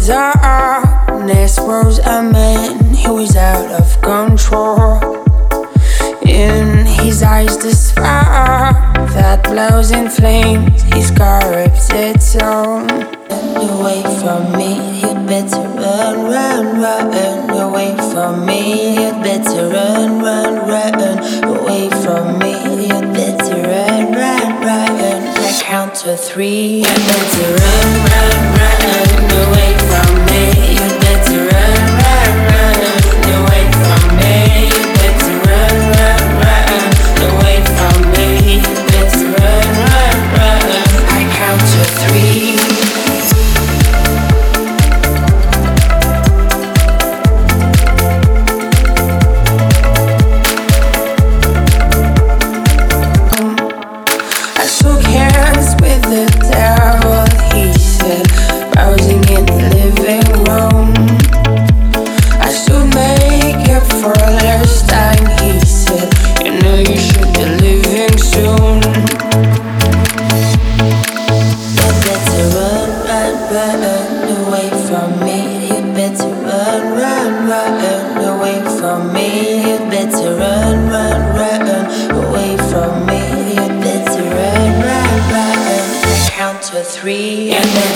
Darkness was a man who was out of control. In his eyes the spark that blows in flames his corrupted soul. Run away from me, you'd better run, run, run away from me, you'd better run, run, run away from me, you'd better run, run, run. I count to three, you'd better run, run, run away from me, you'd better run, run, run away from me, you'd better run, run, run away from me, you'd better run, run, run. I count to three. Three and then